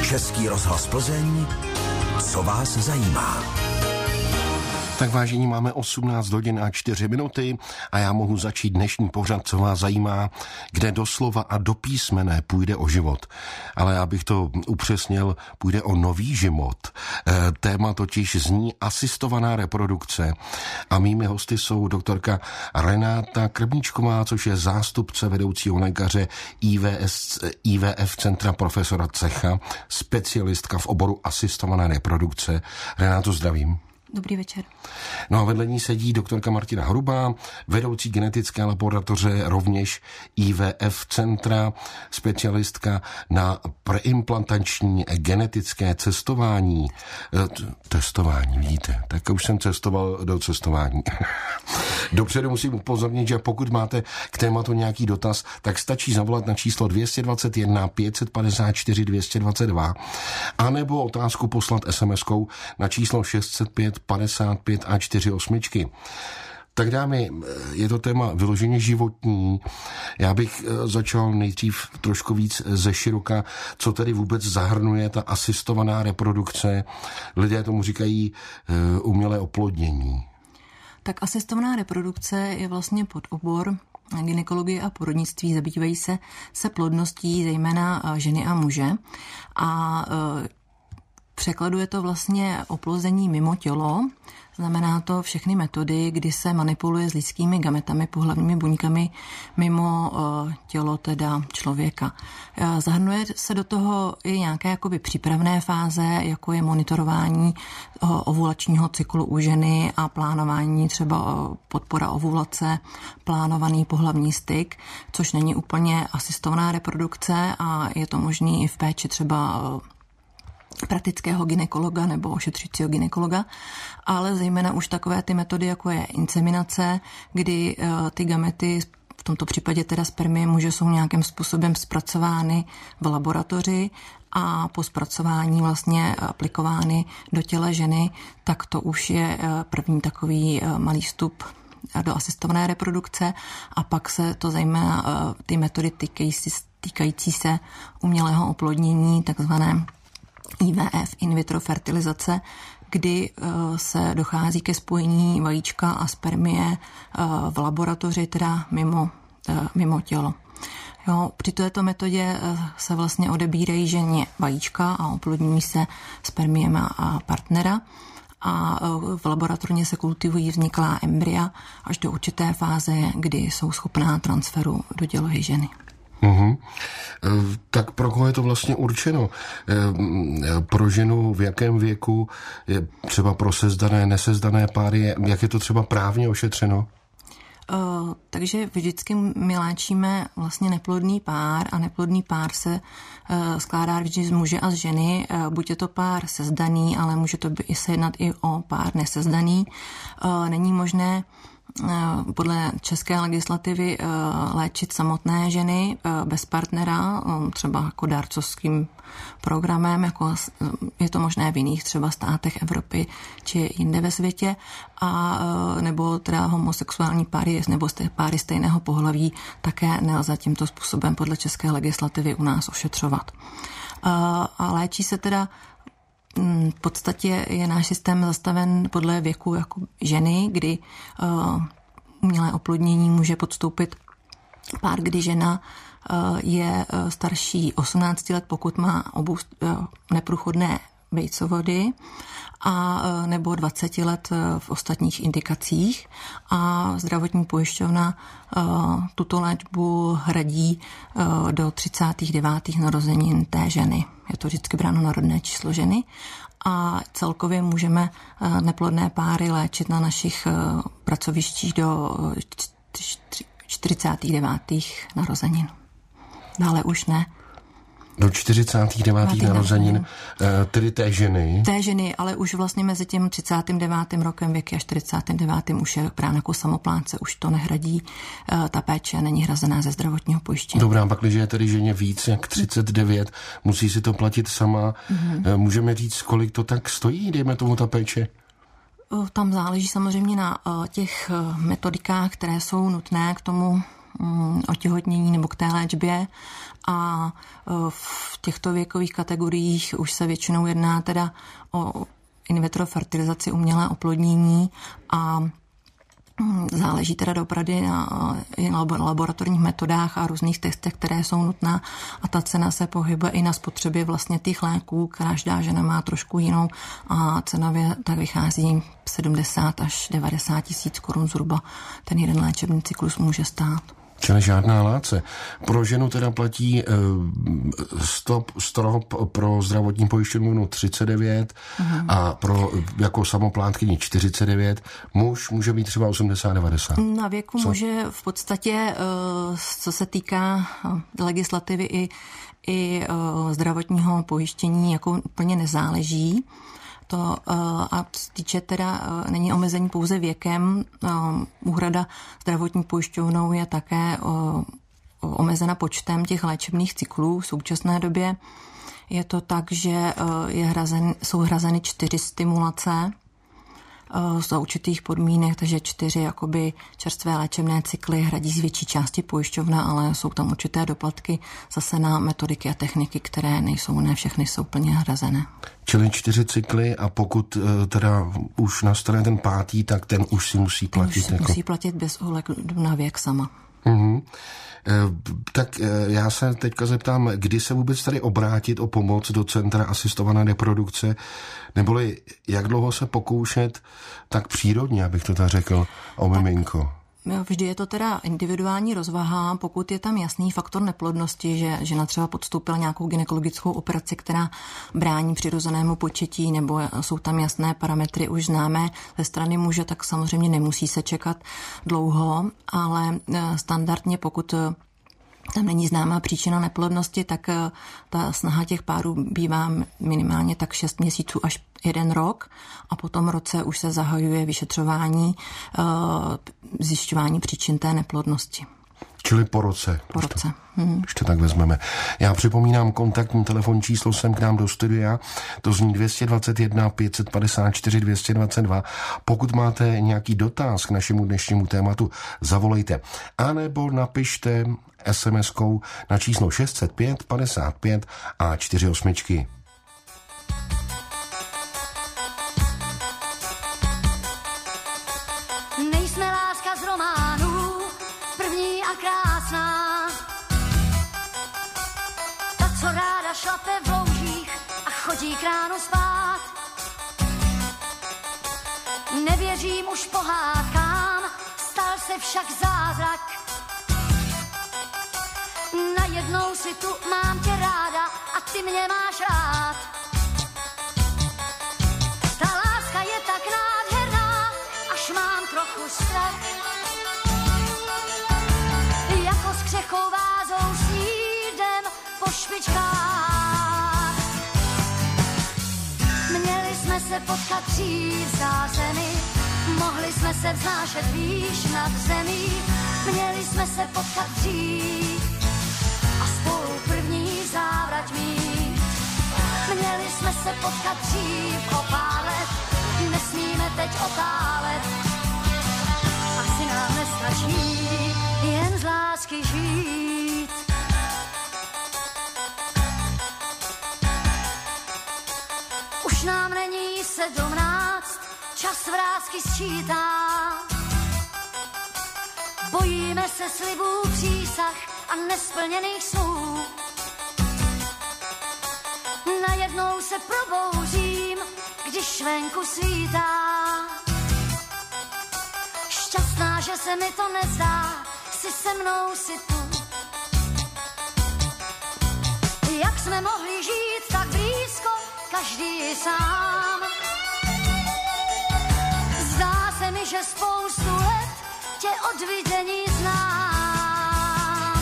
Český rozhlas Plzeň, co vás zajímá. Tak vážení, máme 18 hodin a 4 minuty a já mohu začít dnešní pořad, co vás zajímá, kde doslova a do písmene půjde o život. Ale abych to upřesnil, půjde o nový život. Téma totiž zní asistovaná reprodukce a mými hosty jsou doktorka Renáta Krmíčková, což je zástupce vedoucího lékaře IVF Centra profesora Cecha, specialistka v oboru asistované reprodukce. Renáto, zdravím. Dobrý večer. No a vedle ní sedí doktorka Martina Hrubá, vedoucí genetické laboratoře, rovněž IVF Centra, specialistka na preimplantační genetické cestování. Testování, vidíte, tak už jsem cestoval do cestování. Dopředu musím upozornit, že pokud máte k tématu nějaký dotaz, tak stačí zavolat na číslo 221 554 222 anebo otázku poslat SMS-kou na číslo 605 55 a 48. Tak dámy, je to téma vyloženě životní. Já bych začal nejdřív trošku víc ze široka, co tedy vůbec zahrnuje ta asistovaná reprodukce. Lidé tomu říkají umělé oplodnění. Tak asistovaná reprodukce je vlastně podobor gynekologie a porodnictví, zabývají se plodností zejména ženy a muže a překladu je to vlastně oplození mimo tělo, znamená to všechny metody, kdy se manipuluje s lidskými gametami, pohlavními buňkami mimo tělo teda člověka. Zahrnuje se do toho i nějaké jakoby přípravné fáze, jako je monitorování ovulačního cyklu u ženy a plánování třeba podpora ovulace, plánovaný pohlavní styk, což není úplně asistovaná reprodukce a je to možný i v péči třeba praktického gynekologa nebo ošetřujícího gynekologa, ale zejména už takové ty metody, jako je inseminace, kdy ty gamety, v tomto případě teda spermie muže, jsou nějakým způsobem zpracovány v laboratoři a po zpracování vlastně aplikovány do těla ženy, tak to už je první takový malý vstup do asistované reprodukce a pak se to zejména ty metody týkající se umělého oplodnění, takzvané IVF, in vitro fertilizace, kdy se dochází ke spojení vajíčka a spermie v laboratoři, teda mimo tělo. Jo, při této metodě se vlastně odebírají ženě vajíčka a oplodňují se spermiema a partnera a v laboratorně se kultivují vzniklá embrya až do určité fáze, kdy jsou schopná transferu do dělohy ženy. Uhum. Tak pro koho je to vlastně určeno? Pro ženu v jakém věku, třeba pro sezdané, nesezdané páry, jak je to třeba právně ošetřeno? Takže vždycky my léčíme vlastně neplodný pár a neplodný pár se skládá vždy z muže a z ženy. Buď je to pár sezdaný, ale může to se jednat i o pár nesezdaný. Není možné podle české legislativy léčit samotné ženy bez partnera, třeba jako dárcovským programem, jako je to možné v jiných třeba státech Evropy či jinde ve světě, a nebo teda homosexuální páry nebo páry stejného pohlaví také nelze tímto způsobem podle české legislativy u nás ošetřovat. A léčí se teda v podstatě je náš systém zastaven podle věku jako ženy, kdy umělé oplodnění může podstoupit pár, kdy žena je starší 18 let, pokud má neprůchodné vejcovody, a nebo 20 let v ostatních indikacích a zdravotní pojišťovna tuto léčbu hradí do 39. narozenin té ženy. Je to vždycky bráno na rodné číslo ženy a celkově můžeme neplodné páry léčit na našich pracovištích do 49. narozenin. Dále už ne. Do 49. narozenin, tedy té ženy. Té ženy, ale už vlastně mezi tím 39. rokem věky a 49. už je právě jako samoplátce, už to nehradí, ta péče není hrazená ze zdravotního pojištění. Dobrá, pak, když je tedy ženě víc jak 39, musí si to platit sama. Můžeme říct, kolik to tak stojí, dejme tomu ta péče? Tam záleží samozřejmě na těch metodikách, které jsou nutné k tomu otěhotnění nebo k té léčbě a v těchto věkových kategoriích už se většinou jedná teda o in vitro fertilizaci, umělé oplodnění a záleží teda doopravdy na laboratorních metodách a různých testech, které jsou nutná a ta cena se pohybuje i na spotřebě vlastně těch léků. Každá žena má trošku jinou a cenově tak vychází 70 až 90 tisíc korun zhruba. Ten jeden léčebný cyklus může stát. Čili žádná láce. Pro ženu teda platí strop pro zdravotní pojišťovnu 39 a pro jako samoplátkyni 49. Muž může být třeba 80-90. Na věku může v podstatě, co se týká legislativy i zdravotního pojištění, jako úplně nezáleží. To a týče teda není omezení pouze věkem. Úhrada zdravotní pojišťovnou je také omezena počtem těch léčebných cyklů v současné době. Je to tak, že jsou hrazeny 4 stimulace za určitých podmínek, takže 4 jakoby čerstvé léčebné cykly hradí z větší části pojišťovna, ale jsou tam určité doplatky zase na metodiky a techniky, které nejsou, ne všechny jsou plně hrazené. Čili 4 cykly a pokud teda už nastane ten 5., tak ten už si musí platit. Musí platit bez ohledu na věk sama. Tak já se teďka zeptám, kdy se vůbec tady obrátit o pomoc do Centra asistované reprodukce, neboli jak dlouho se pokoušet tak přírodně, abych to tak řekl, o miminko? Vždy je to teda individuální rozvaha, pokud je tam jasný faktor neplodnosti, že žena třeba podstoupila nějakou gynekologickou operaci, která brání přirozenému početí, nebo jsou tam jasné parametry už známé ze strany muže, tak samozřejmě nemusí se čekat dlouho, ale standardně pokud tam není známá příčina neplodnosti, tak ta snaha těch párů bývá minimálně tak 6 měsíců až 1 rok a po tom roce už se zahajuje vyšetřování, zjišťování příčin té neplodnosti. Čili po roce. Po roce. Když to tak vezmeme. Já připomínám kontaktní telefon číslo sem k nám do studia, to zní 221 554 222. Pokud máte nějaký dotaz k našemu dnešnímu tématu, zavolejte. A nebo napište SMS-kou na číslo 605 55 a 48. Nejsme láska z románů, první a krásná. Ta, co ráda šlape v loužích a chodí k ránu spát. Nevěřím už pohádkám, stal se však zázrak. Najednou si tu mám tě ráda a ty mě máš rád. Ta láska je tak nádherná, až mám trochu strach. Jako s křehkou vázou snídem po špičkách. Měli jsme se potkat dřív v zázemí, mohli jsme se vznášet výš nad zemí. Měli jsme se potkat dřív a spolu první závrať mít. Měli jsme se potkat dřív o pár let, nesmíme teď otálet. Asi nám nestačí jen z lásky žít. Už nám není 17, čas vrásky sčítá. Bojíme se slibů, přísah a nesplněných snů. Najednou se probouřím, když venku svítá. Šťastná, že se mi to nezdá, si se mnou si tu. Jak jsme mohli žít tak blízko, každý sám. Zdá se mi, že spoustu let tě od vidění znám.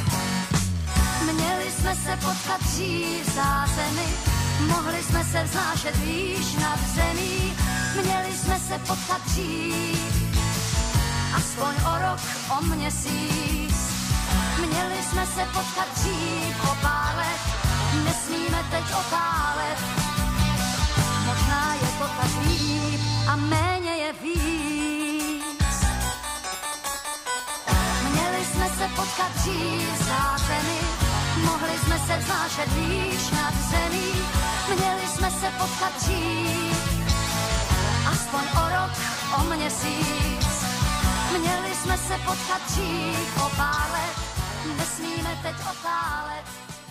Měli jsme se potkat dřív v zázemí, mohli jsme se vznášet výš nad zemí. Měli jsme se potkat dřív, aspoň o rok, o měsíc. Měli jsme se potkat dřív o pár let, nesmíme teď otálet. Možná je to tak líp a méně je víc. Měli jsme se potkat dřív v zemi, mohli jsme se vznášet výš nad zemí, měli jsme se potkat dřív, aspoň o rok, o měsíc, měli jsme se potkat dřív o pár let, nesmíme teď otálet.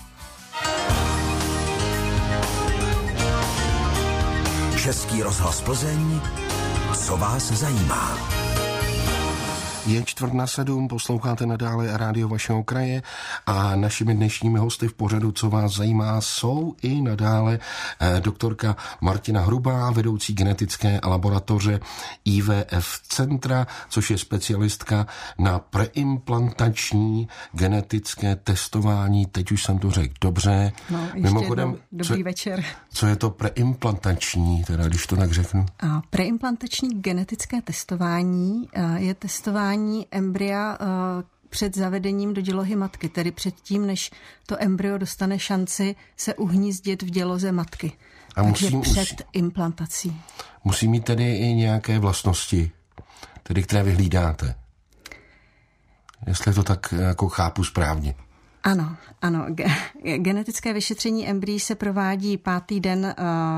Český rozhlas Plzeň, co vás zajímá. Je 6:45, posloucháte nadále rádio vašeho kraje a našimi dnešními hosty v pořadu, co vás zajímá, jsou i nadále doktorka Martina Hrubá, vedoucí genetické laboratoře IVF Centra, což je specialistka na preimplantační genetické testování. Teď už jsem to řekl dobře. No, mimochodem, dobrý večer. Co je to preimplantační, teda když to tak řeknu? Preimplantační genetické testování je testování embrya před zavedením do dělohy matky, tedy předtím, než to embryo dostane šanci se uhnízdit v děloze matky. Takže před implantací. Musí mít tedy i nějaké vlastnosti, tedy které vyhlídáte. Jestli to tak jako chápu správně. Ano. Genetické vyšetření embryí se provádí 5. den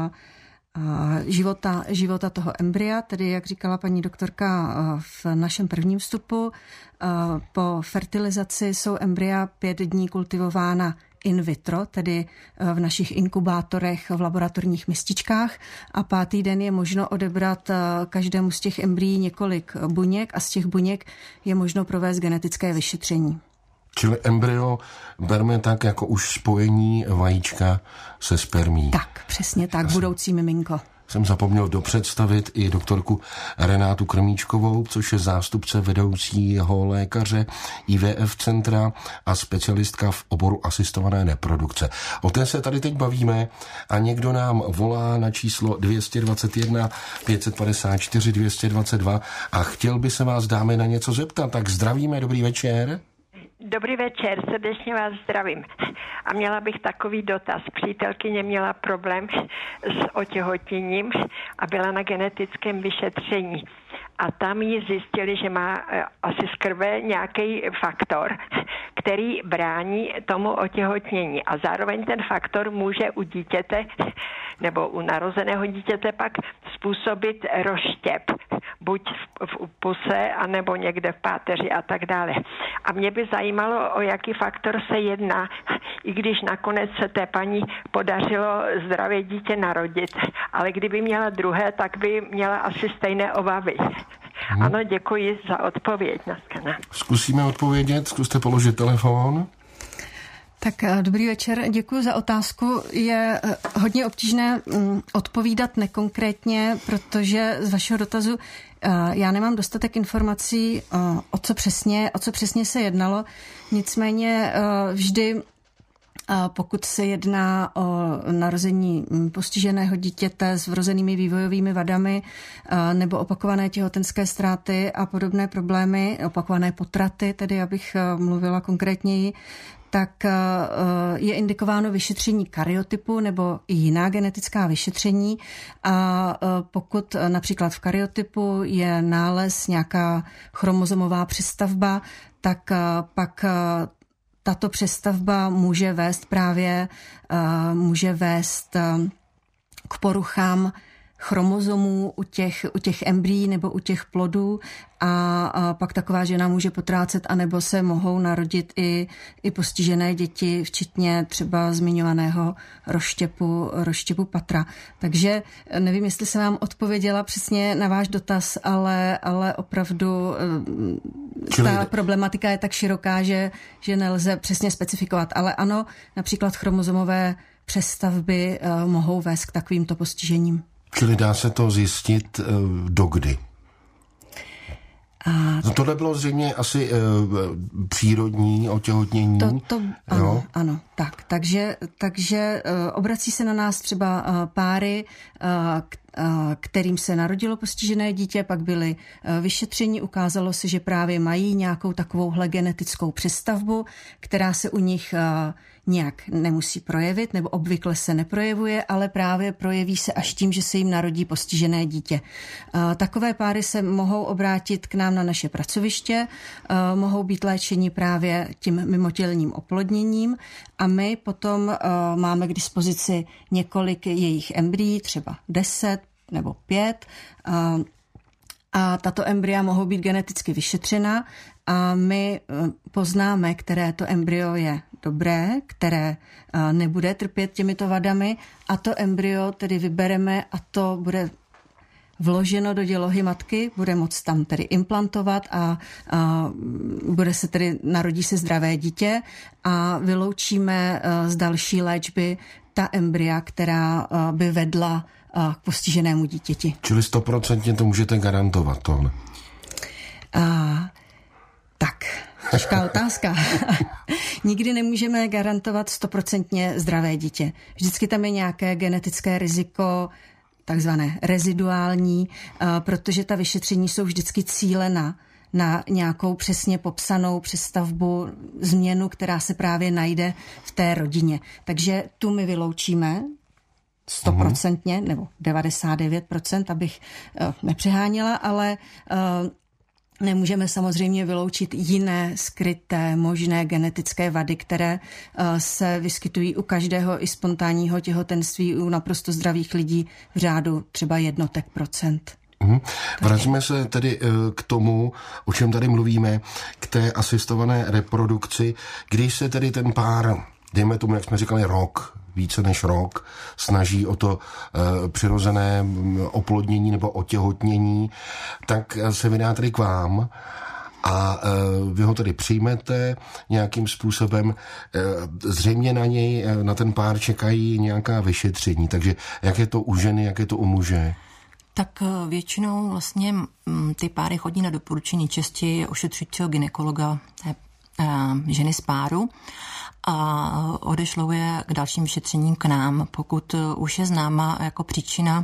života toho embrya, tedy jak říkala paní doktorka v našem prvním vstupu. Po fertilizaci jsou embrya 5 dní kultivována in vitro, tedy v našich inkubátorech v laboratorních mističkách, a 5. den je možno odebrat každému z těch embryí několik buněk a z těch buněk je možno provést genetické vyšetření. Čili embryo berme tak jako už spojení vajíčka se spermí. Tak, přesně tak, budoucí miminko. Jsem zapomněl dopředstavit i doktorku Renátu Krmíčkovou, což je zástupce vedoucího lékaře IVF Centra a specialistka v oboru asistované reprodukce. O té se tady teď bavíme a někdo nám volá na číslo 221 554 222 a chtěl by se vás, dámy, na něco zeptat. Tak zdravíme, dobrý večer. Dobrý večer, srdečně vás zdravím. A měla bych takový dotaz. Přítelkyně měla problém s otěhotněním a byla na genetickém vyšetření. A tam jí zjistili, že má asi z krve nějaký faktor, který brání tomu otěhotnění. A zároveň ten faktor může u dítěte nebo u narozeného dítěte pak způsobit rozštěp. Buď v puse, anebo někde v páteři a tak dále. A mě by zajímalo, o jaký faktor se jedná, i když nakonec se té paní podařilo zdravě dítě narodit. Ale kdyby měla druhé, tak by měla asi stejné obavy. Ano, děkuji za odpověď. Zkusíme odpovědět, zkuste položit telefon. Tak dobrý večer, děkuji za otázku. Je hodně obtížné odpovídat nekonkrétně, protože z vašeho dotazu já nemám dostatek informací, o co přesně se jednalo. Nicméně vždy, pokud se jedná o narození postiženého dítěte s vrozenými vývojovými vadami nebo opakované těhotenské ztráty a podobné problémy, opakované potraty, tedy abych mluvila konkrétněji, tak je indikováno vyšetření karyotypu nebo i jiná genetická vyšetření. A pokud například v karyotypu je nález, nějaká chromozomová přestavba, tak pak tato přestavba může vést k poruchám chromozomů u těch embryí nebo u těch plodů a pak taková žena může potrácet, anebo se mohou narodit i postižené děti, včetně třeba zmiňovaného rozštěpu patra. Takže nevím, jestli jsem vám odpověděla přesně na váš dotaz, ale opravdu ta problematika je tak široká, že nelze přesně specifikovat. Ale ano, například chromozomové přestavby mohou vést k takovýmto postižením. Čili dá se to zjistit dokdy? Tohle bylo zřejmě asi přírodní otěhotnění. Ano, tak. Takže obrací se na nás třeba páry, kterým se narodilo postižené dítě, pak byly vyšetření, ukázalo se, že právě mají nějakou takovouhle genetickou přestavbu, která se u nich nějak nemusí projevit, nebo obvykle se neprojevuje, ale právě projeví se až tím, že se jim narodí postižené dítě. Takové páry se mohou obrátit k nám na naše pracoviště, mohou být léčeni právě tím mimotělním oplodněním a my potom máme k dispozici několik jejich embryí, třeba 10 nebo 5, a tato embrya mohou být geneticky vyšetřena a my poznáme, které to embryo je dobré, které nebude trpět těmito vadami a to embryo tedy vybereme a to bude vloženo do dělohy matky, bude moct tam tedy implantovat a bude se tedy, narodí se zdravé dítě a vyloučíme z další léčby ta embrya, která by vedla k postiženému dítěti. Čili 100% to můžete garantovat tohle? Tak, těžká otázka. Nikdy nemůžeme garantovat 100% zdravé dítě. Vždycky tam je nějaké genetické riziko, takzvané reziduální, protože ta vyšetření jsou vždycky cílena na nějakou přesně popsanou přestavbu, změnu, která se právě najde v té rodině. Takže tu my vyloučíme 100%, nebo 99%, abych nepřeháněla, ale nemůžeme samozřejmě vyloučit jiné skryté možné genetické vady, které se vyskytují u každého i spontánního těhotenství u naprosto zdravých lidí v řádu třeba jednotek procent. Vracíme se tedy k tomu, o čem tady mluvíme, k té asistované reprodukci, když se tedy ten pár, dejme tomu, jak jsme říkali, více než rok, snaží o to přirozené oplodnění nebo otěhotnění, tak se vydá tedy k vám a vy ho tedy přijmete nějakým způsobem. Zřejmě na něj, na ten pár čekají nějaká vyšetření, takže jak je to u ženy, jak je to u muže? Tak většinou vlastně ty páry chodí na doporučení častěji ošetřujícího gynekologa ženy z páru a odešlou je k dalším vyšetřením k nám, pokud už je známa jako příčina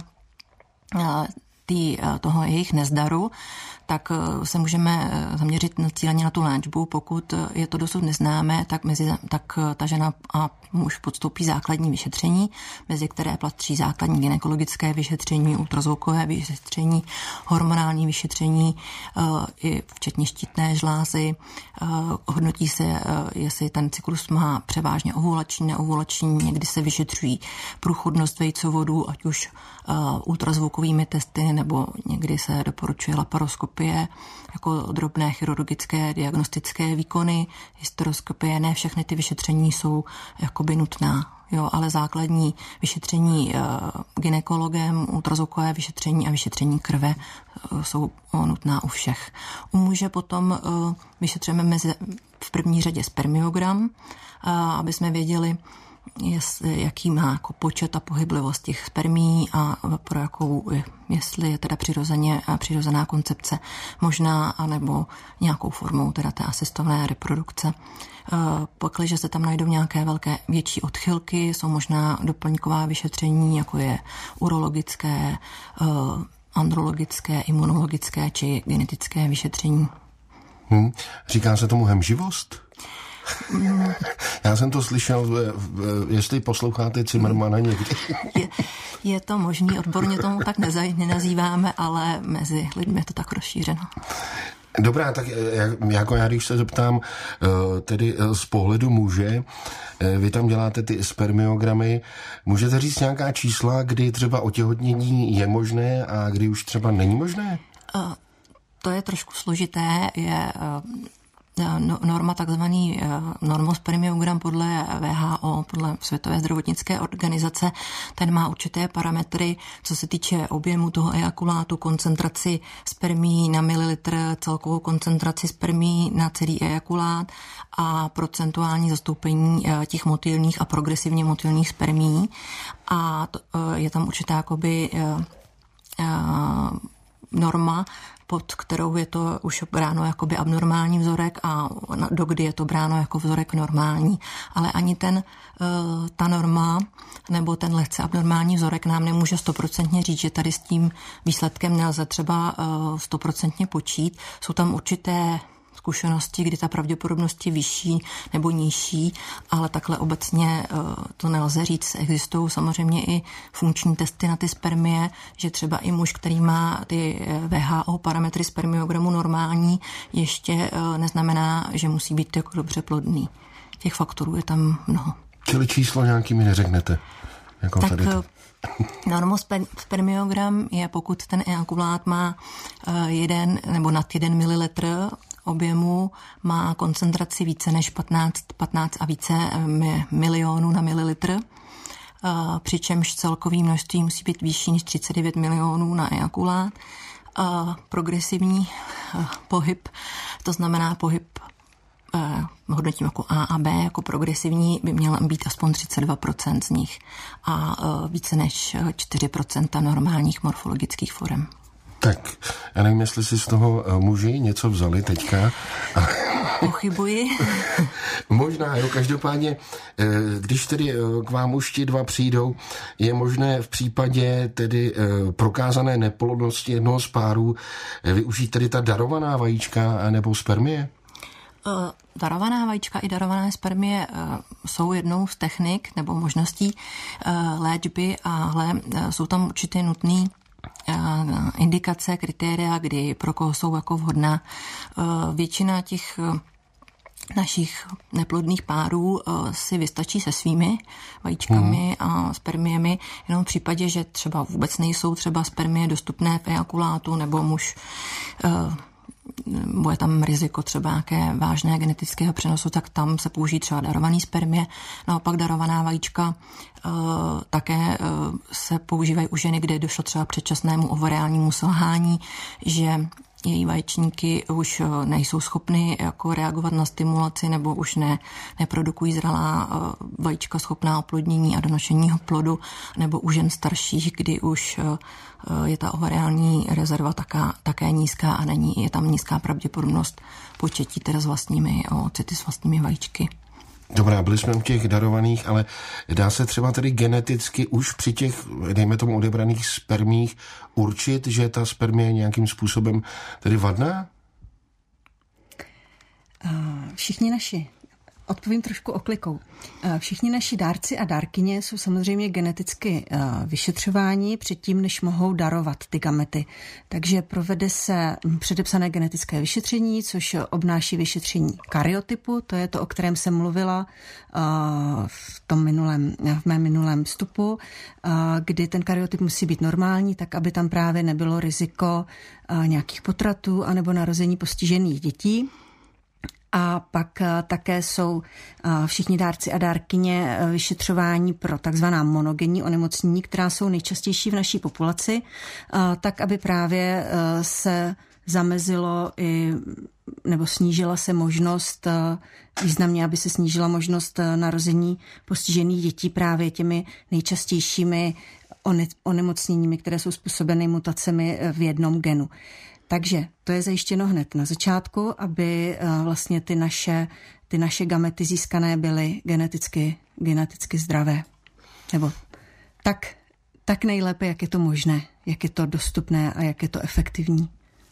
toho jejich nezdaru, tak se můžeme zaměřit cíleně na tu léčbu. Pokud je to dosud neznámé, tak ta žena a muž podstoupí základní vyšetření, mezi které patří základní gynekologické vyšetření, ultrazvukové vyšetření, hormonální vyšetření, i včetně štítné žlázy. Hodnotí se, jestli ten cyklus má převážně ovulační, neovulační, někdy se vyšetřují průchodnost vejcovodů, ať už ultrazvukovými testy, nebo někdy se doporučuje laparoskopie jako drobné chirurgické diagnostické výkony, hysteroskopie. Ne všechny ty vyšetření jsou jakoby nutná, jo, ale základní vyšetření gynekologem, ultrazvukové vyšetření a vyšetření krve jsou nutná u všech. U muže potom vyšetřujeme v první řadě spermiogram, aby jsme věděli, jaký má jako počet a pohyblivost těch spermií a pro jakou, jestli je teda přirozená koncepce možná, anebo nějakou formou teda té asistované reprodukce. Pakliže se tam najdou nějaké větší odchylky, jsou možná doplňková vyšetření, jako je urologické, andrologické, imunologické či genetické vyšetření. Říká se tomu hemživost? Já jsem to slyšel, jestli posloucháte Cimrmana někdy. Je to možný, odborně tomu tak nenazýváme, ale mezi lidmi je to tak rozšířeno. Dobrá, tak jako já, když se zeptám tedy z pohledu muže, vy tam děláte ty spermiogramy, můžete říct nějaká čísla, kdy třeba otěhotnění je možné a kdy už třeba není možné? To je trošku složité, je norma, takzvaný normospermiogram podle WHO, podle Světové zdravotnické organizace, ten má určité parametry, co se týče objemu toho ejakulátu, koncentraci spermií na mililitr, celkovou koncentraci spermií na celý ejakulát a procentuální zastoupení těch motylních a progresivně motylních spermií. A je tam určitá jakoby norma, pod kterou je to už bráno jakoby abnormální vzorek a dokdy je to bráno jako vzorek normální. ale ani ta norma nebo ten lehce abnormální vzorek nám nemůže 100% říct, že tady s tím výsledkem nelze třeba 100% počít. Jsou tam určité zkušenosti, kdy ta pravděpodobnost je vyšší nebo nižší, ale takhle obecně to nelze říct. Existují samozřejmě i funkční testy na ty spermie, že třeba i muž, který má ty WHO parametry spermiogramu normální, ještě neznamená, že musí být jako dobře plodný. Těch faktorů je tam mnoho. Čili číslo nějaký mi neřeknete? Jako tak tady normospermiogram je, pokud ten ejakulát má 1 nebo nad 1 ml objemu, má koncentraci více než 15 a více milionů na mililitr, přičemž celkový množství musí být vyšší než 39 milionů na ejakulát. Progresivní pohyb, to znamená pohyb hodnotím jako A a B, jako progresivní by měla být aspoň 32% z nich a více než 4% normálních morfologických forem. Tak, já nevím, jestli si z toho muži něco vzali teďka. Pochybuji. Možná, jo, každopádně, když tedy k vám už ti dva přijdou, je možné v případě tedy prokázané neplodnosti jednoho z párů využít tedy ta darovaná vajíčka nebo spermie? Darovaná vajíčka i darované spermie jsou jednou z technik nebo možností léčby, ale jsou tam určitě nutné indikace, kritéria, kdy pro koho jsou jako vhodná. Většina těch našich neplodných párů si vystačí se svými vajíčkami a spermiemi, jenom v případě, že třeba vůbec nejsou třeba spermie dostupné v ejakulátu, nebo muž bude tam riziko třeba nějaké vážné genetického přenosu, tak tam se použijí třeba darovaný spermie. Naopak darovaná vajíčka také se používají u ženy, kde došlo třeba předčasnému ovariálnímu selhání, že její vaječníky už nejsou schopny jako reagovat na stimulaci nebo už neprodukují zralá vajíčka schopná oplodnění a donošení plodu, nebo u žen starších, kdy už je ta ovariální rezerva také nízká a je tam nízká pravděpodobnost početí teda s vlastními oocyty, s vlastními vajíčky. Dobrá, byli jsme u těch darovaných, ale dá se třeba tedy geneticky už při těch, dejme tomu, odebraných spermích určit, že ta spermie je nějakým způsobem tedy vadná? Všichni naši, odpovím trošku oklikou, všichni naši dárci a dárkyně jsou samozřejmě geneticky vyšetřováni předtím, než mohou darovat ty gamety. Takže provede se předepsané genetické vyšetření, což obnáší vyšetření karyotypu, to je to, o kterém jsem mluvila v mém minulém vstupu, kdy ten karyotyp musí být normální, tak aby tam právě nebylo riziko nějakých potratů anebo narození postižených dětí. A pak také jsou všichni dárci a dárkyně vyšetřování pro takzvaná monogenní onemocnění, která jsou nejčastější v naší populaci, tak aby právě se zamezilo nebo snížila se možnost, významně, aby se snížila možnost narození postižených dětí právě těmi nejčastějšími onemocněními, které jsou způsobeny mutacemi v jednom genu. Takže to je zajištěno hned na začátku, aby vlastně ty naše gamety získané byly geneticky zdravé. Nebo tak nejlépe, jak je to možné, jak je to dostupné a jak je to efektivní.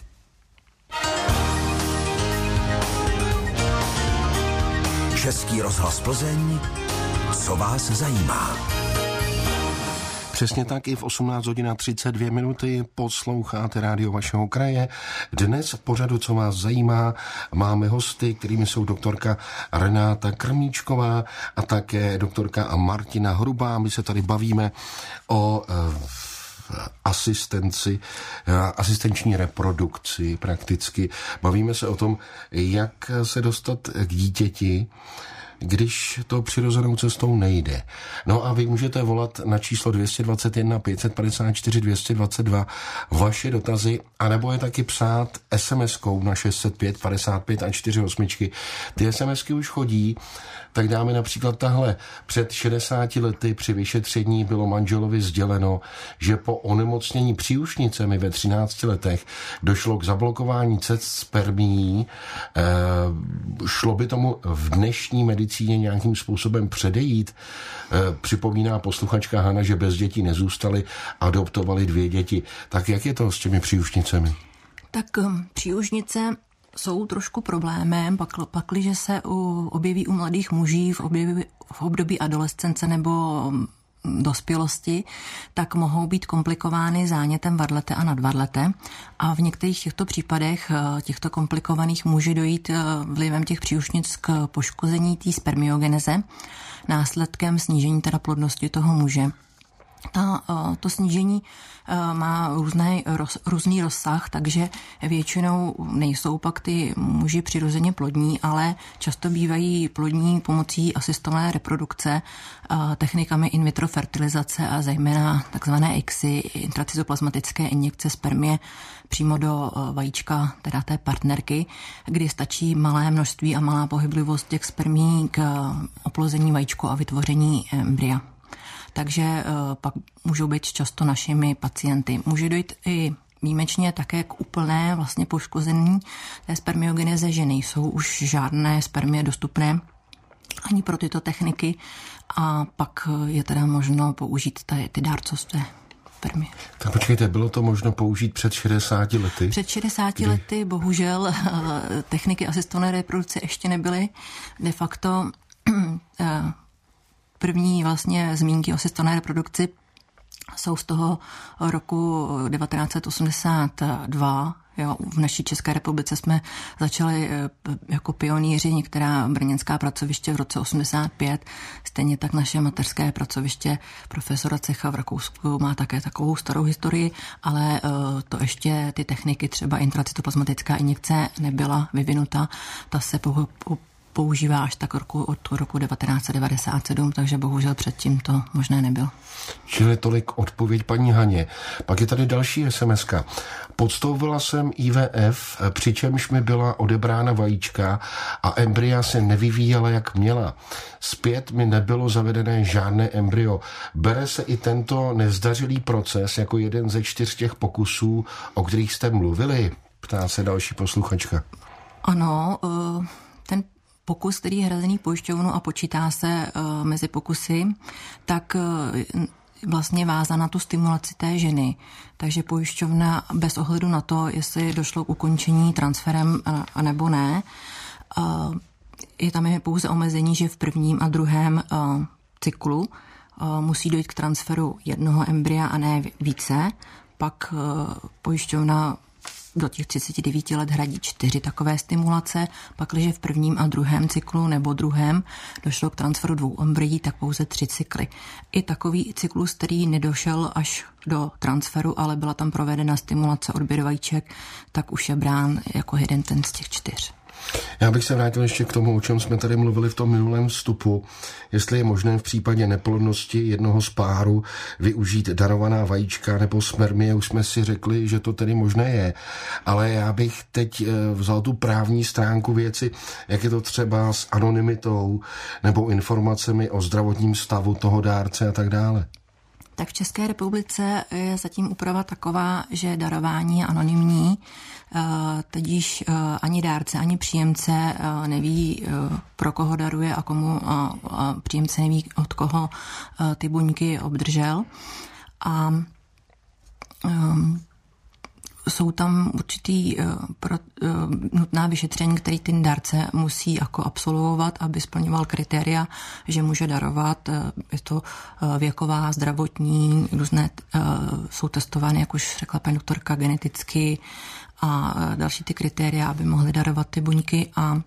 Český rozhlas Plzeň, co vás zajímá. Přesně tak i v 18:32 posloucháte rádio vašeho kraje. Dnes v pořadu, co vás zajímá, máme hosty, kterými jsou doktorka Renáta Krmíčková a také Martina Hrubá. My se tady bavíme o asistenční reprodukci prakticky. Bavíme se o tom, jak se dostat k dítěti, když to přirozenou cestou nejde. No a vy můžete volat na číslo 221 554 222 vaše dotazy, anebo je taky psát SMS-kou na 605 55 a 48. Ty SMSky už chodí, tak dáme například tahle. Před 60 lety při vyšetření bylo manželovi sděleno, že po onemocnění příušnicemi ve 13 letech došlo k zablokování cest spermií. Šlo by tomu v dnešní medicíně medicíně nějakým způsobem předejít? Připomíná posluchačka Hana, že bez dětí nezůstali, adoptovali 2 děti. Tak jak je to s těmi příušnicemi? Tak příušnice jsou trošku problémem, pakliže se objeví u mladých muží v období adolescence nebo dospělosti, tak mohou být komplikovány zánětem varlete a nadvarlete. A v některých těchto případech, těchto komplikovaných, může dojít vlivem těch příušnic k poškození té spermiogeneze, následkem snížení teda plodnosti toho muže. To snížení má různý rozsah, takže většinou nejsou pak ty muži přirozeně plodní, ale často bývají plodní pomocí asistované reprodukce, technikami in vitro fertilizace a zejména takzvané ICSI, intracytoplazmatické injekce spermie přímo do vajíčka, teda té partnerky, kdy stačí malé množství a malá pohyblivost těch spermí k oplození vajíčku a vytvoření embrya. Takže pak můžou být často našimi pacienty. Může dojít i výjimečně také k úplné vlastně poškození té spermiogeneze, že nejsou už žádné spermie dostupné ani pro tyto techniky a pak je teda možno použít ty dárcovské spermie. Tak počkejte, bylo to možno použít před 60 lety? Před 60 lety bohužel techniky asistované reprodukce ještě nebyly. De facto první vlastně zmínky o asistované reprodukci jsou z toho roku 1982. Jo, v naší České republice jsme začali jako pionýři, některá brněnská pracoviště v roce 85, stejně tak naše mateřské pracoviště profesora Cecha v Rakousku má také takovou starou historii, ale to ještě ty techniky, třeba intracytoplazmatická injekce nebyla vyvinuta, ta se používá až tak od roku 1997, takže bohužel předtím to možné nebylo. Čili tolik odpověď paní Haně. Pak je tady další SMS-ka. Podstoupila jsem IVF, přičemž mi byla odebrána vajíčka a embrya se nevyvíjela, jak měla. Zpět mi nebylo zavedené žádné embryo. Bere se i tento nezdařilý proces jako jeden ze 4 těch pokusů, o kterých jste mluvili? Ptá se další posluchačka. Ano, ten pokus, který je hrazený pojišťovnou a počítá se mezi pokusy, tak vlastně vázá na tu stimulaci té ženy. Takže pojišťovna bez ohledu na to, jestli došlo k ukončení transferem a nebo ne, je tam pouze omezení, že v prvním a druhém cyklu musí dojít k transferu jednoho embrya a ne více. Pak pojišťovna do těch 39 let hradí 4 takové stimulace, pakliže v prvním a druhém cyklu nebo druhém došlo k transferu 2 embryí, tak pouze 3 cykly. I takový cyklus, který nedošel až do transferu, ale byla tam provedena stimulace odběru vajíček, tak už je brán jako jeden ten z těch 4. Já bych se vrátil ještě k tomu, o čem jsme tady mluvili v tom minulém vstupu, jestli je možné v případě neplodnosti jednoho z páru využít darovaná vajíčka nebo spermie. Už jsme si řekli, že to tedy možné je, ale já bych teď vzal tu právní stránku věci, jak je to třeba s anonymitou nebo informacemi o zdravotním stavu toho dárce a tak dále. Tak v České republice je zatím úprava taková, že darování je anonymní, tudíž ani dárce, ani příjemce neví, pro koho daruje a komu a příjemce neví, od koho ty buňky obdržel. A jsou tam určitý nutná vyšetření, který ten dárce musí jako absolvovat, aby splňoval kritéria, že může darovat. Je to věková, zdravotní, různé jsou testovány, jak už řekla paní doktorka, geneticky a další ty kritéria, aby mohli darovat ty buňky a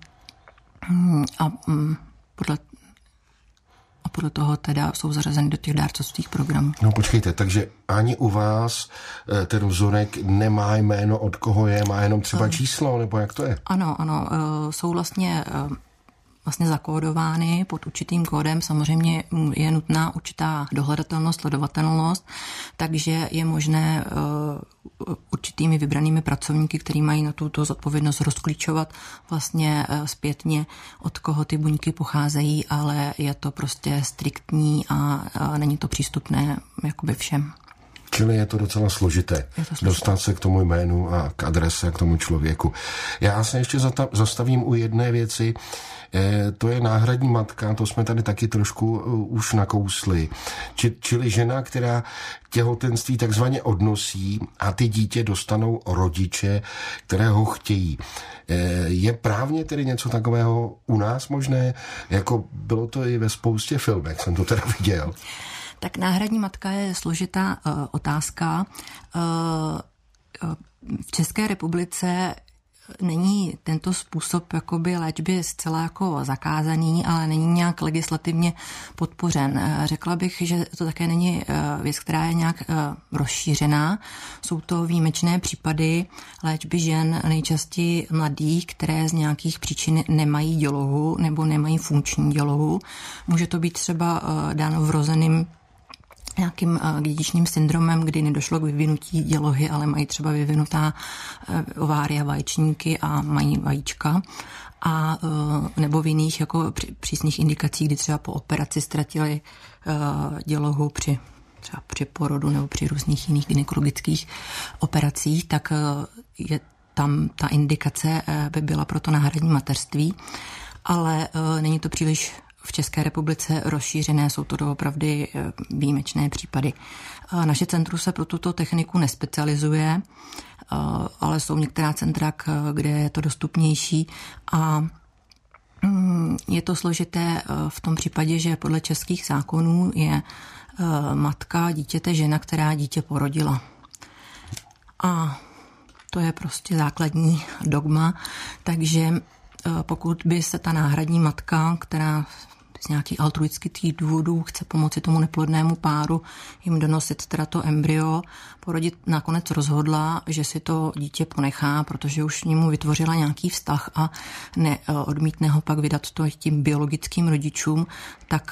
podle toho teda jsou zařazeny do těch dárcovských programů. No počkejte, takže ani u vás ten vzorek nemá jméno, od koho je, má jenom třeba číslo, nebo jak to je? Ano, jsou vlastně zakódovány pod určitým kódem. Samozřejmě je nutná určitá dohledatelnost, sledovatelnost, takže je možné určitými vybranými pracovníky, kteří mají na tuto zodpovědnost rozklíčovat vlastně zpětně, od koho ty buňky pocházejí, ale je to prostě striktní a není to přístupné jakoby všem. Čili je to docela složité dostat se k tomu jménu a k adrese, k tomu člověku. Já se ještě zastavím u jedné věci, to je náhradní matka, to jsme tady taky trošku už nakousli. Čili žena, která těhotenství takzvaně odnosí a ty dítě dostanou rodiče, které ho chtějí. Je právně tedy něco takového u nás možné? Jako bylo to i ve spoustě filmech, jsem to teda viděl. Tak náhradní matka je složitá otázka. V České republice není tento způsob jakoby léčby zcela jako zakázaný, ale není nějak legislativně podpořen. Řekla bych, že to také není věc, která je nějak rozšířená. Jsou to výjimečné případy léčby žen, nejčastěji mladých, které z nějakých příčin nemají dělohu nebo nemají funkční dělohu. Může to být třeba dáno vrozeným nějakým dědičným syndromem, kdy nedošlo k vyvinutí dělohy, ale mají třeba vyvinutá ovária, vaječníky a mají vajíčka. A nebo v jiných jako přísných indikacích, kdy třeba po operaci ztratili dělohu třeba při porodu nebo při různých jiných gynekologických operacích, tak je tam ta indikace by byla pro to náhradní mateřství, ale není to příliš v České republice rozšířené, jsou to doopravdy výjimečné případy. Naše centrum se pro tuto techniku nespecializuje, ale jsou některá centra, kde je to dostupnější a je to složité v tom případě, že podle českých zákonů je matka dítěte žena, která dítě porodila. A to je prostě základní dogma, takže pokud by se ta náhradní matka, která z nějakých altruistických důvodů chce pomoci tomu neplodnému páru jim donosit teda to embryo, porodit nakonec rozhodla, že si to dítě ponechá, protože už němu vytvořila nějaký vztah a odmítne ho pak vydat to tím biologickým rodičům, tak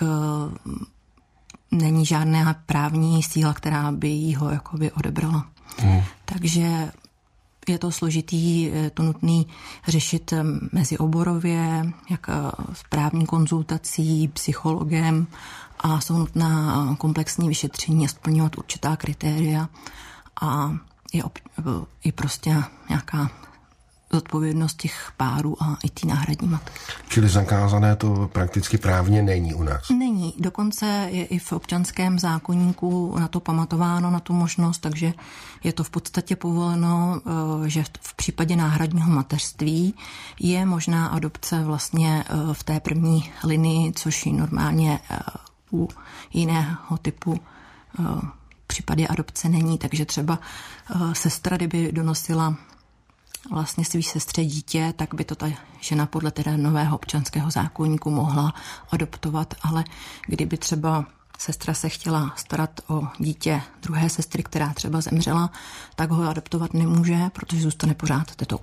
není žádná právní síla, která by jí ho jakoby odebrala. Takže je to složitý, je to nutný řešit mezioborově, jak s právní konzultací, psychologem a jsou nutná komplexní vyšetření a splňovat určitá kritéria a je prostě nějaká zodpovědnost těch párů a i té náhradní matky. Čili zakázané to prakticky právně není u nás? Není. Dokonce je i v občanském zákoníku na to pamatováno, na tu možnost, takže je to v podstatě povoleno, že v případě náhradního mateřství je možná adopce vlastně v té první linii, což normálně u jiného typu případy adopce není. Takže třeba sestra, kdyby donosila vlastně svý sestře dítě, tak by to ta žena podle teda nového občanského zákoníku mohla adoptovat, ale kdyby třeba sestra se chtěla starat o dítě druhé sestry, která třeba zemřela, tak ho adoptovat nemůže, protože zůstane pořád tetou.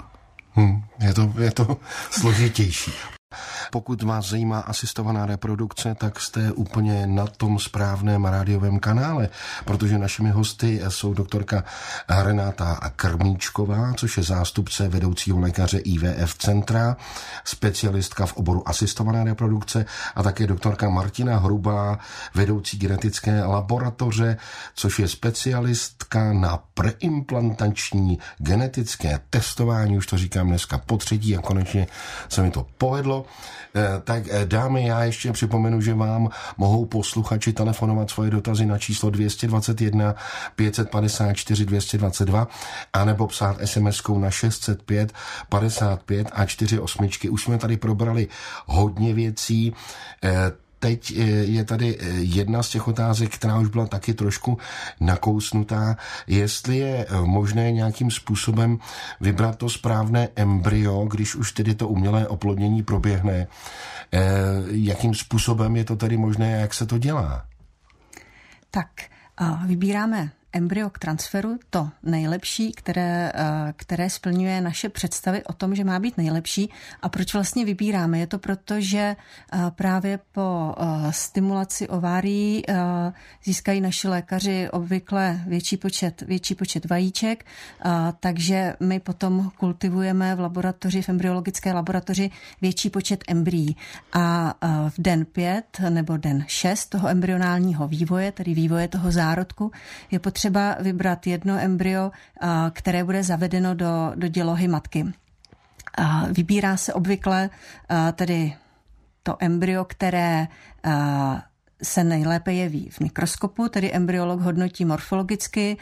Je to složitější. Pokud vás zajímá asistovaná reprodukce, tak jste úplně na tom správném rádiovém kanále, protože našimi hosty jsou doktorka Renáta Krmíčková, což je zástupce vedoucího lékaře IVF centra, specialistka v oboru asistované reprodukce a také doktorka Martina Hrubá, vedoucí genetické laboratoře, což je specialistka na preimplantační genetické testování, už to říkám dneska potřetí a konečně se mi to povedlo. Tak dámy, já ještě připomenu, že vám mohou posluchači telefonovat svoje dotazy na číslo 221 554 222 anebo psát SMS-kou na 605 55 a 48. Už jsme tady probrali hodně věcí. Teď je tady jedna z těch otázek, která už byla taky trošku nakousnutá, jestli je možné nějakým způsobem vybrat to správné embryo, když už tedy to umělé oplodnění proběhne. Jakým způsobem je to tedy možné a jak se to dělá? Tak, vybíráme embryo k transferu, to nejlepší, které splňuje naše představy o tom, že má být nejlepší. A proč vlastně vybíráme? Je to proto, že právě po stimulaci ovárií získají naši lékaři obvykle větší počet vajíček, takže my potom kultivujeme v laboratoři, v embryologické laboratoři větší počet embryí. A v den 5 nebo den 6 toho embryonálního vývoje, tedy vývoje toho zárodku, je potřeba třeba vybrat jedno embryo, které bude zavedeno do dělohy matky. Vybírá se obvykle tedy to embryo, které se nejlépe jeví v mikroskopu, tedy embryolog hodnotí morfologicky,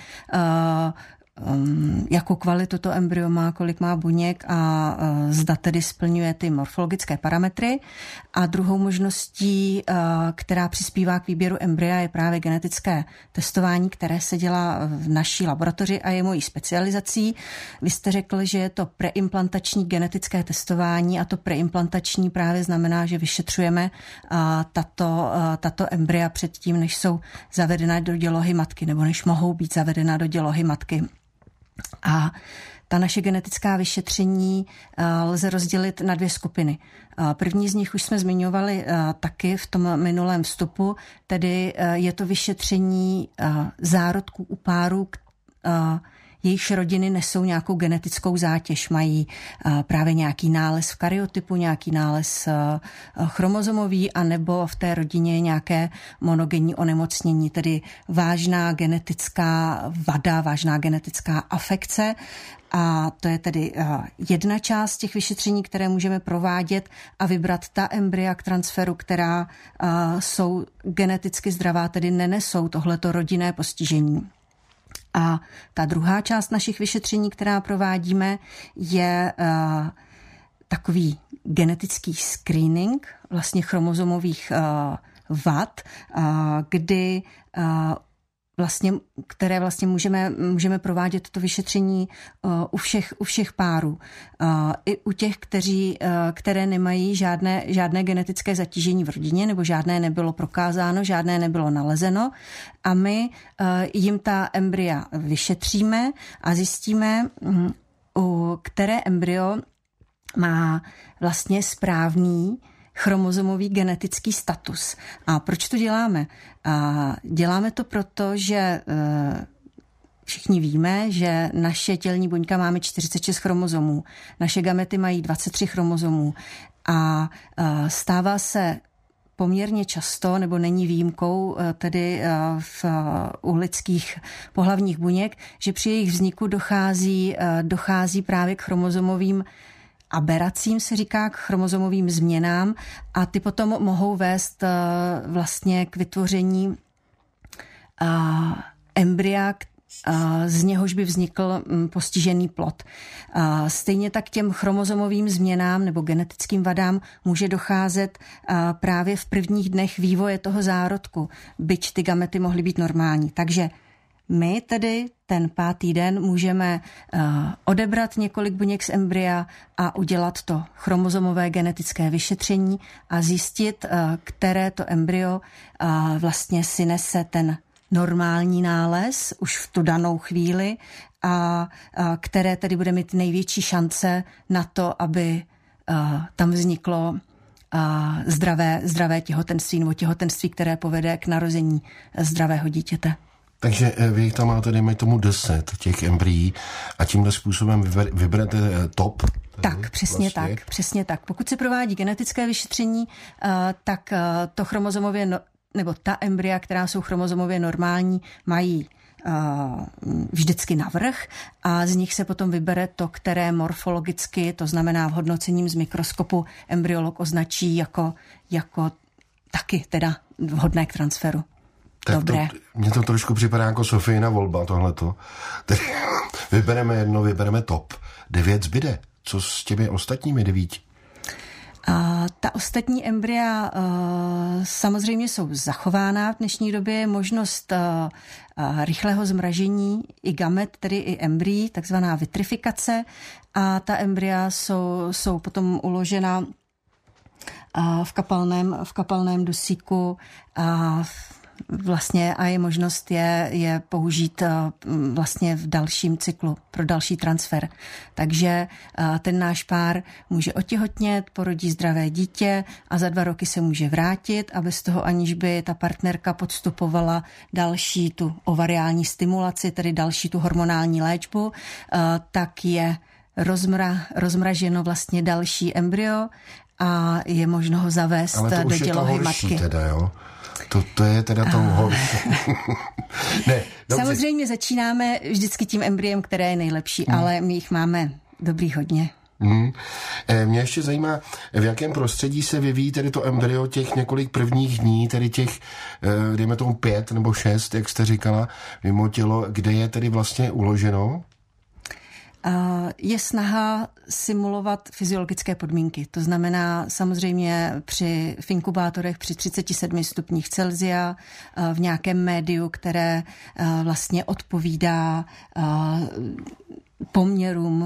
jakou kvalitu to embryo má, kolik má buněk a zda tedy splňuje ty morfologické parametry. A druhou možností, která přispívá k výběru embrya, je právě genetické testování, které se dělá v naší laboratoři a je mojí specializací. Vy jste řekl, že je to preimplantační genetické testování a to preimplantační právě znamená, že vyšetřujeme tato embrya předtím, než jsou zavedena do dělohy matky nebo než mohou být zavedena do dělohy matky. A ta naše genetická vyšetření lze rozdělit na 2 skupiny. První z nich už jsme zmiňovali taky v tom minulém vstupu, tedy je to vyšetření zárodků u párů, jejichž rodiny nesou nějakou genetickou zátěž, mají právě nějaký nález v karyotypu, nějaký nález chromozomový, anebo v té rodině nějaké monogenní onemocnění, tedy vážná genetická vada, vážná genetická afekce. A to je tedy jedna část těch vyšetření, které můžeme provádět a vybrat ta embrya k transferu, která jsou geneticky zdravá, tedy nenesou tohleto rodinné postižení. A ta druhá část našich vyšetření, která provádíme, je takový genetický screening vlastně chromozomových vad, kdy které vlastně můžeme provádět to vyšetření u všech párů. I u těch, které nemají žádné genetické zatížení v rodině, nebo žádné nebylo prokázáno, žádné nebylo nalezeno. A my jim ta embrya vyšetříme a zjistíme, které embryo má vlastně správný chromozomový genetický status. A proč to děláme? Děláme to proto, že všichni víme, že naše tělní buňka máme 46 chromozomů, naše gamety mají 23 chromozomů a stává se poměrně často, nebo není výjimkou tedy u lidských pohlavních buněk, že při jejich vzniku dochází právě k chromozomovým aberacím, se říká, k chromozomovým změnám a ty potom mohou vést vlastně k vytvoření embrya, z něhož by vznikl postižený plod. Stejně tak těm chromozomovým změnám nebo genetickým vadám může docházet právě v prvních dnech vývoje toho zárodku, byť ty gamety mohly být normální. Takže my tedy ten 5. den můžeme odebrat několik buněk z embrya a udělat to chromozomové genetické vyšetření a zjistit, které to embryo vlastně si nese ten normální nález už v tu danou chvíli a které tedy bude mít největší šance na to, aby tam vzniklo zdravé těhotenství nebo těhotenství, které povede k narození zdravého dítěte. Takže vy tam máte, dejme tomu 10 těch embryí a tímhle způsobem vyberete top? Tak, přesně tak. Pokud se provádí genetické vyšetření, tak to chromozomově, nebo ta embrya, která jsou chromozomově normální, mají vždycky navrch a z nich se potom vybere to, které morfologicky, to znamená v hodnocením z mikroskopu, embryolog označí jako taky teda vhodné k transferu. Tak dobré. Mně to trošku připadá jako Sofijina volba, tohleto. Tedy vybereme jedno, vybereme top. 9 zbyde. Co s těmi ostatními 9? Ta ostatní embrya samozřejmě jsou zachována v dnešní době. Je možnost rychlého zmražení i gamet, tedy i embryí, takzvaná vitrifikace. A ta embrya jsou potom uložena v kapalném dusíku vlastně a je možnost je použít vlastně v dalším cyklu pro další transfer. Takže ten náš pár může otěhotnět, porodí zdravé dítě a za 2 roky se může vrátit a bez toho, aniž by ta partnerka podstupovala další tu ovariální stimulaci, tedy další tu hormonální léčbu, tak je rozmraženo vlastně další embryo a je možno ho zavést do dělohy matky. Teda, jo? To je teda to horší. Ne, samozřejmě začínáme vždycky tím embryem, které je nejlepší, ale my jich máme dobrý hodně. Mě ještě zajímá, v jakém prostředí se vyvíjí tedy to embryo těch několik prvních dní, tedy těch, dejme tomu 5 nebo 6, jak jste říkala, mimo tělo, kde je tedy vlastně uloženo? Je snaha simulovat fyziologické podmínky. To znamená samozřejmě v inkubátorech při 37 stupních Celsia v nějakém médiu, které vlastně odpovídá poměrům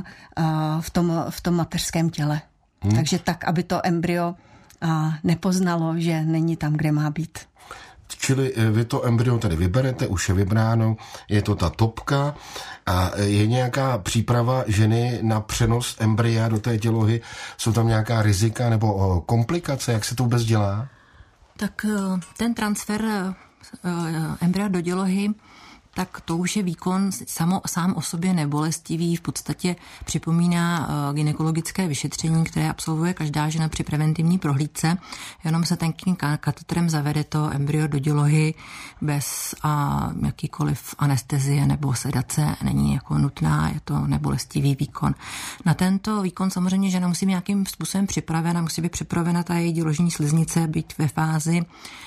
v tom mateřském těle. Takže tak, aby to embryo nepoznalo, že není tam, kde má být. Čili vy to embryo tady vyberete, už je vybráno, je to ta topka a je nějaká příprava ženy na přenos embrya do té tělohy? Jsou tam nějaká rizika nebo komplikace? Jak se to vůbec dělá? Tak ten transfer embrya do dělohy, tak to už je výkon sám o sobě nebolestivý, v podstatě připomíná gynekologické vyšetření, které absolvuje každá žena při preventivní prohlídce. Jenom se tenkým katetrem zavede to embryo do dělohy bez jakýkoliv anestezie nebo sedace, není jako nutná, je to nebolestivý výkon. Na tento výkon samozřejmě žena musí být nějakým způsobem připravena, musí být připravena ta její děložní sliznice, být ve fázi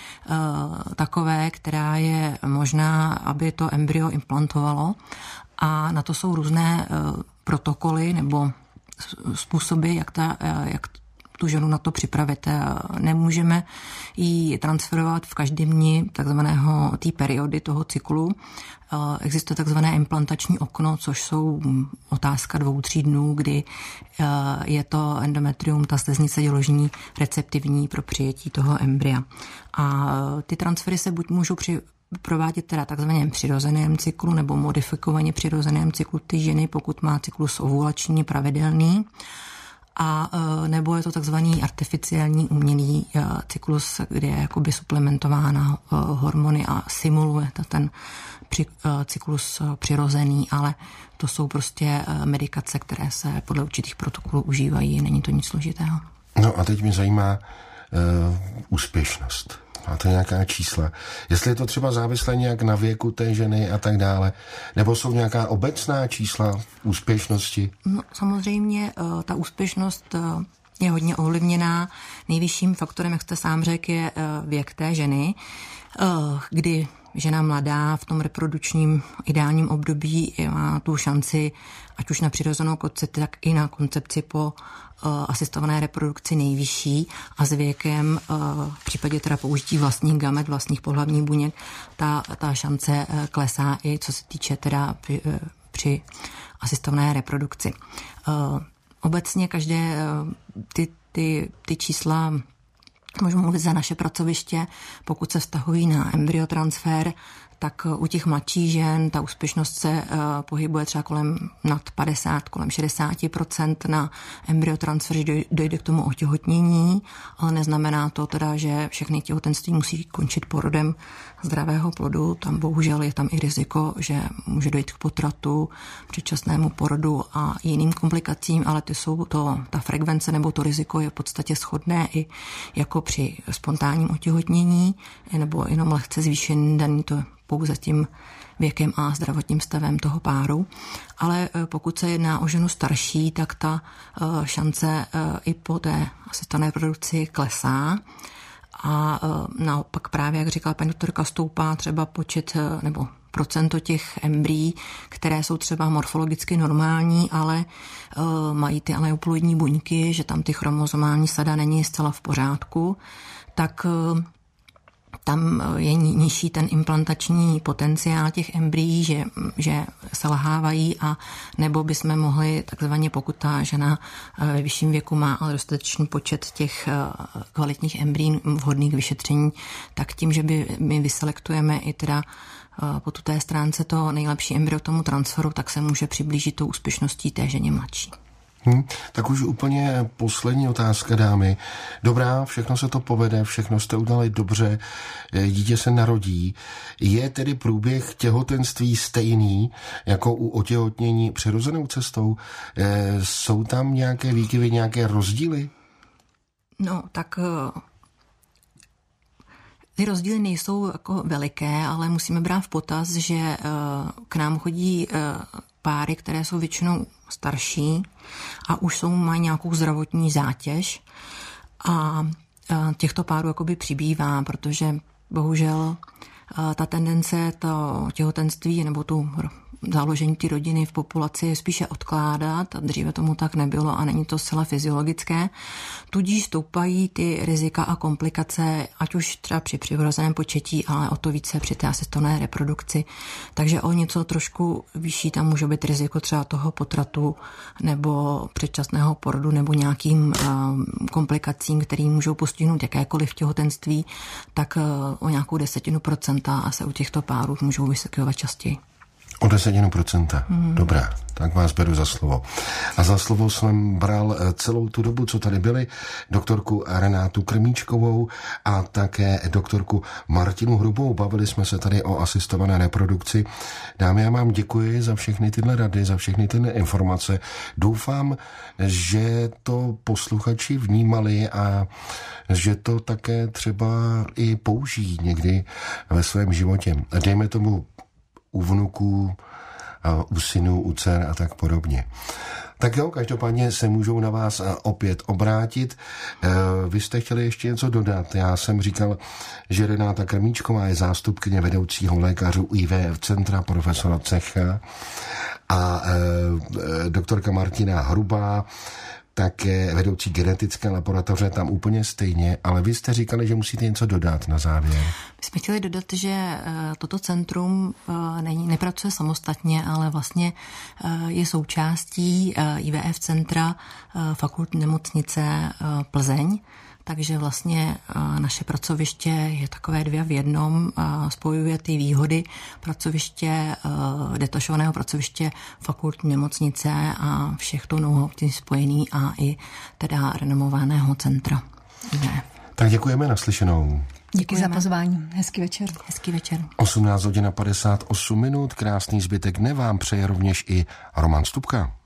takové, která je možná, aby to embryo implantovalo, a na to jsou různé protokoly nebo způsoby, jak tu ženu na to připravit. Nemůžeme ji transferovat v každém dni takzvaného té periody toho cyklu. Existuje takzvané implantační okno, což jsou otázka 2-3 dnů, kdy je to endometrium, ta sliznice děložní, receptivní pro přijetí toho embrya. A ty transfery se buď můžou provádět teda takzvaném přirozeném cyklu nebo modifikovaně přirozeném cyklu ty ženy, pokud má cyklus ovulační pravidelný, a nebo je to takzvaný artificiální umělý cyklus, kde je jakoby suplementována hormony a simuluje to ten cyklus přirozený, ale to jsou prostě medikace, které se podle určitých protokolů užívají, není to nic složitého. No a teď mě zajímá úspěšnost. Máte nějaká čísla? Jestli je to třeba závislé nějak na věku té ženy a tak dále, nebo jsou nějaká obecná čísla úspěšnosti? No, samozřejmě ta úspěšnost je hodně ovlivněná. Nejvyšším faktorem, jak jste sám řekl, je věk té ženy, kdy žena mladá v tom reprodukčním ideálním období má tu šanci, ať už na přirozenou koncepci, tak i na koncepci po asistované reprodukci nejvyšší, a s věkem v případě teda použití vlastních gamet, vlastních pohlavních buněk, ta šance klesá i co se týče teda při asistované reprodukci. Obecně každé ty čísla můžu mluvit za naše pracoviště, pokud se vztahují na embryotransfer, tak u těch mladších žen ta úspěšnost se pohybuje třeba nad 50, kolem 60%. Na embryotransfer, že dojde k tomu otěhotnění, ale neznamená to teda, že všechny těhotenství musí končit porodem zdravého plodu. Tam bohužel je tam i riziko, že může dojít k potratu, předčasnému porodu a jiným komplikacím, ale ta frekvence nebo to riziko je v podstatě shodné i jako při spontánním otěhotnění, nebo jenom lehce zvýšený daný to pouze tím věkem a zdravotním stavem toho páru. Ale pokud se jedná o ženu starší, tak ta šance i po té asistované reprodukci klesá. A naopak právě, jak říkala paní doktorka, stoupá třeba počet nebo procento těch embryí, které jsou třeba morfologicky normální, ale mají ty aneuploidní buňky, že tam ty chromozomální sada není zcela v pořádku, tak tam je nižší ten implantační potenciál těch embryí, že selhávají, a nebo bychom mohli takzvaně, pokud ta žena ve vyšším věku má ale dostatečný počet těch kvalitních embryí vhodných k vyšetření, tak tím, že my vyselektujeme i teda po té stránce to nejlepší embryo tomu transferu, tak se může přiblížit tou úspěšností té ženě mladší. Tak už úplně poslední otázka, dámy. Dobrá, všechno se to povede, všechno jste udělali dobře, dítě se narodí. Je tedy průběh těhotenství stejný jako u otěhotnění přirozenou cestou? Jsou tam nějaké výkyvy, nějaké rozdíly? No, tak Ty rozdíly nejsou jako veliké, ale musíme brát v potaz, že k nám chodí páry, které jsou většinou starší a už mají nějakou zdravotní zátěž a těchto párů jakoby přibývá, protože bohužel ta tendence to těhotenství nebo tu založení ty rodiny v populaci je spíše odkládat a dříve tomu tak nebylo a není to zcela fyziologické. Tudíž stoupají ty rizika a komplikace, ať už třeba při přirozeném početí, ale o to více při té asistované reprodukci. Takže o něco trošku vyšší tam může být riziko třeba toho potratu nebo předčasného porodu nebo nějakým komplikacím, které můžou postihnout jakékoliv těhotenství, tak o nějakou 10% a se u těchto párů můžou vyskytovat častěji. O 10%. Dobrá, tak vás beru za slovo. A za slovo jsem bral celou tu dobu, co tady byli, doktorku Renátu Krmíčkovou a také doktorku Martinu Hrubou. Bavili jsme se tady o asistované reprodukci. Dámy, já vám děkuji za všechny tyhle rady, za všechny tyhle informace. Doufám, že to posluchači vnímali a že to také třeba i použijí někdy ve svém životě. Dejme tomu u vnuků, u synů, u dcer a tak podobně. Tak jo, každopádně se můžou na vás opět obrátit. Vy jste chtěli ještě něco dodat. Já jsem říkal, že Renáta Krmíčková je zástupkyně vedoucího lékařů IVF centra profesora Cecha a doktorka Martina Hrubá, také vedoucí genetické laboratoře, tam úplně stejně, ale vy jste říkali, že musíte něco dodat na závěr. My jsme chtěli dodat, že toto centrum nepracuje samostatně, ale vlastně je součástí IVF centra fakultní nemocnice Plzeň, takže vlastně naše pracoviště je takové 2 v jednom, spojuje ty výhody pracoviště, detašovaného pracoviště fakultní nemocnice a všech to know-how tím spojený a i teda renomovaného centra. Tak děkujeme, naslyšenou. Díky za pozvání. Hezký večer. Hezký večer. 18:58, krásný zbytek dne vám přeje rovněž i Roman Stupka.